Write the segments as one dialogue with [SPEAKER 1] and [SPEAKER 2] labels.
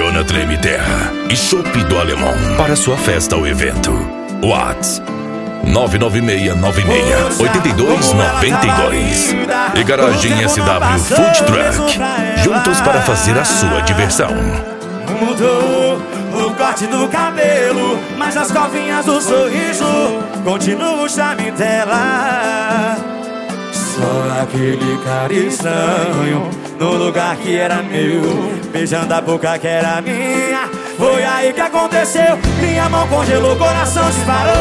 [SPEAKER 1] Anfitriona Treme Terra e Chopp do Alemão para sua festa ou evento. Whats 996968292 e Garagem SW Food Truck, juntos para fazer a sua diversão.
[SPEAKER 2] Mudou o corte do cabelo, mas as covinhas do sorriso continua o charme dela. Só aquele cara estranho no lugar que era meu, beijando a boca que era minha. Foi aí que aconteceu, minha mão congelou, coração disparou.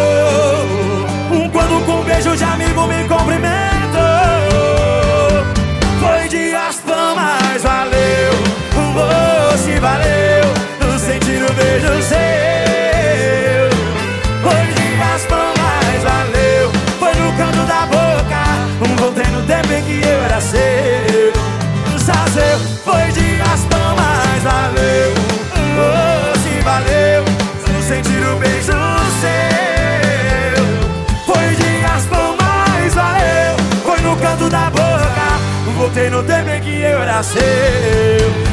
[SPEAKER 2] Quando com um beijo de amigo me cumprimentou. Foi de raspão, mas valeu, você valeu, sentir o beijo seu. Foi de raspão, mas valeu, foi no canto da boca. Voltei no tempo em que eu era seu. Sazeu, foi de raspão, mas valeu, você valeu, sentir o beijo seu. Foi de raspão, mas valeu, foi no canto da boca. Voltei no tempo em que eu era seu.